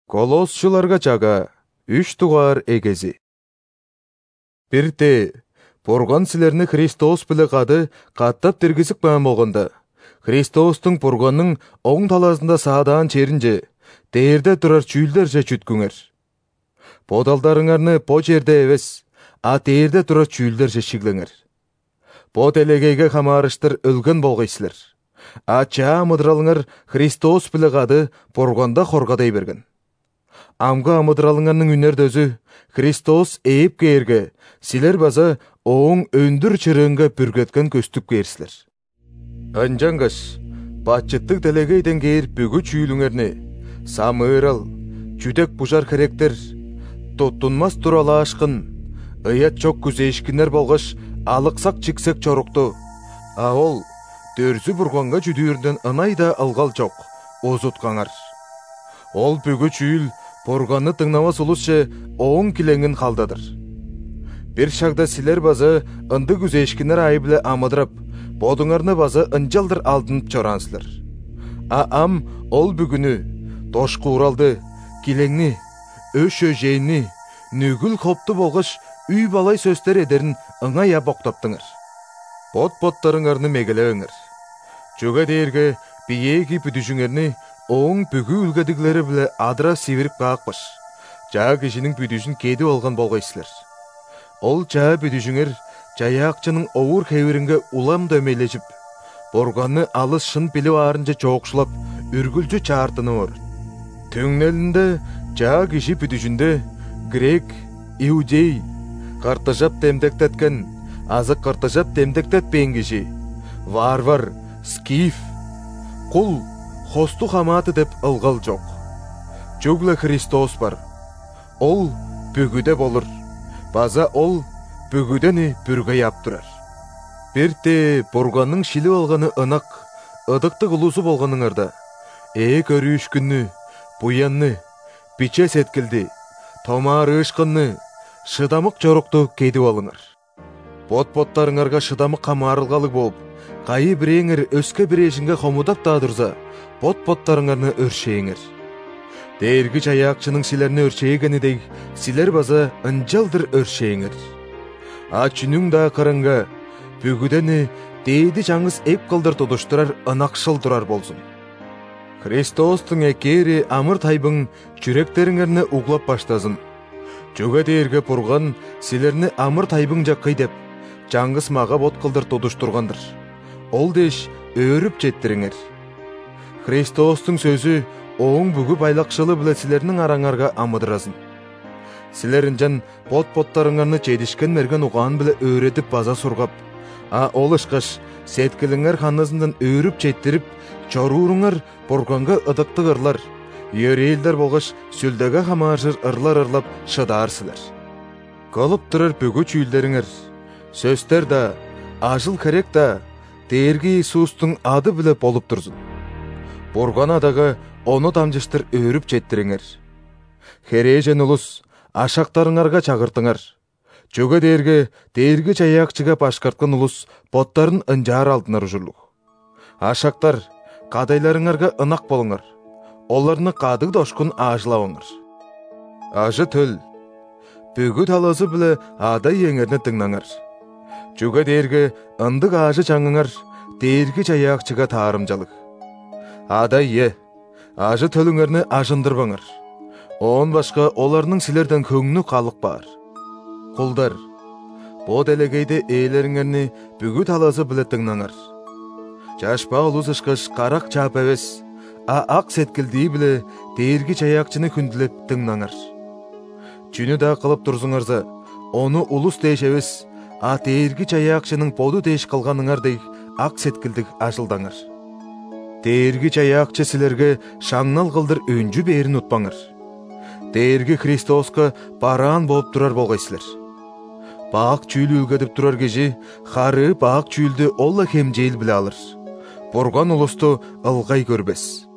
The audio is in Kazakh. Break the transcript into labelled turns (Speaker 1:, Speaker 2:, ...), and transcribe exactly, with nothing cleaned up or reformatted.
Speaker 1: Колосчуларга чага үч тугар эгези. Бирде Бурган силерни Христос биле кады каттап тиргизип койгон болгондо, Христостуң Бурганның оң таласында саадаан черинже, дээрде турар чүүлдерже чүткүңөр. Бодалдарыңарны бо жерде эбес, а дээрде турар чүүлдерже шиглеңер. Бо делегейге хамаарыштыр өлгөн болгойсилер. А чаа мыдралыңар Христос биле кады Бурганда хоргадей берген. Амга амыдралыңарның үнер дөзү Христос эйип кээрге, силер база оң өндүр чырыңга бүргөткөн көстүп кээрсилер. Анжангаш, бачыттык делегейден кээр бүгү чүүлүңерни, самыырал, жүдек бужар керектер, тоттунмас туралаашкын, ыят чок күзейшкинер болгош алыксак чиксек чорукту, а ол дөрзү Бурганга жүдүүрдөн ынайда алгал жок, озуткаңар. Ол бүгү чүүл Бурганны тыңнамас улусче оң килеңин халдадыр. Бир шагда силер база ынды күзейшкинер айбыле амыдырап, бодуңарны база ынжалдыр алдынып чорансылар. А ам ол бүгүнү, тошку уралды, килеңни, өшө жейни, нүгүл хопту болгош үй балай сөстер едерин ыңая боктаптыңар. Бот-боттарыңарны мегелеөңөр. Жөге дээрге биеги бүдүжүңерни оң бүгү үлгедиглери биле адыра сибирип каакпыш. Жаа кишинин бүдүжүн кеди болгон болгойсилер. Ол жаа бүдүжүңер жаяакчынын овур хебиринге улам дөмейлежип, Бурганны алыс шын билип аарынча жоокшулап, үргүлчү чаартыны бар. Төңнелинде жаа киши бүдүжүндө грек, иудей, картажап демдектеткен, азык картажап демдектетпейин киши, варвар, скиф, кул, хосту хаматы деп ылгал жок. Жүгле Христос бар. Ол бүгүдө болур. База ол бүгүдөни бүргөй аптырар. Бирте Бурганның шилип алганы ынак, ыдыктык улусу болгонуңарда, ээ көрүүшкүннү, буянны, биче сеткилди, томаар ышкынны, шыдамык жорукту кедип алыңар. Бот-боттарыңарга шыдамык камаарылгалык болуп, кайы биреңер өскө бирешинге хомудап таадырса, бот-боттарыңарны өршейңер. Дээрги жаяакчынын силерни өршейгенидей, силер база ынжалдыр өршейңер. А чүнүң да кырынга, бүгүдени дейди жаңыз эп кылдыр тудуштурар ынакшыл турар болсун. Христостуң экери амыр тайбың жүректериңерни углап баштасын. Жөге дээрге Бурган силерни амыр тайбың жаккый деп, жаңыз мага бот кылдыр тудуштургандыр. Ол деш өөрүп жеттириңер. Христостуң сөзү оң бүгү байлакшылы биле силернин араңарга амыдырасын. Силерин жан бот-боттарыңарны жедишкен мерген угаан биле өөретип база сургап, а ол ышкаш сеткилиңер ханызындан өөрүп жеттирип, чорууруңар Бурганга ыдыктык ырлар, йөрейлдер болгош сүлдөгө хамааржыр ырлар ырлап шыдаарсылар. Колуп турар бүгү чүүлдериңер, сөстер да, ажыл керек да, дээрги Иисустуң ады биле болуп турсун. Бурган адага ону тамжыштыр өөрүп жеттириңер. Хережен улус, ашактарыңарга чагыртыңар. Жөге дээрге дээрги жаяакчыга башкарткан улус боттарын ынжаар алдынар ужурлук. Ашактар, кадайларыңарга ынак болуңар. Оларны кадык дошкун аажылабыңар. Ажы төл, бүгү таласы биле адай еңерни тыңнаңар. Жөге дээрге ындык аажы чаңыңар, дээрги жаяакчыга таарымжалык. Адай е, ажы төлүңерни ажындырбаңар. Он башка оларның силерден көңнү калык бар. Кулдар, бо делегейде ээлериңерни бүгү таласы биле тыңнаңар. Жашпа улус ышкаш карак чаап эбес, а ак сеткилдии биле дээрги жаяакчыны күндүлеп тыңнаңар. Чүнү да кылып турсуңарса, ону улус деш эбес, а дээрги жаяакчынын боду деш кылганыңардей ак сеткилдик ажылдаңар. Дээрги жаяакчы силерге шаңнал кылдыр өнжү бээрин утпаңар. Дээрги Христоска бараан болуп турар болгойсилер. Баак чүүл үлгедип турар киши хары баак чүүлдү олла хемжейил биле алыр. Бурган улусту ылгай көрбес.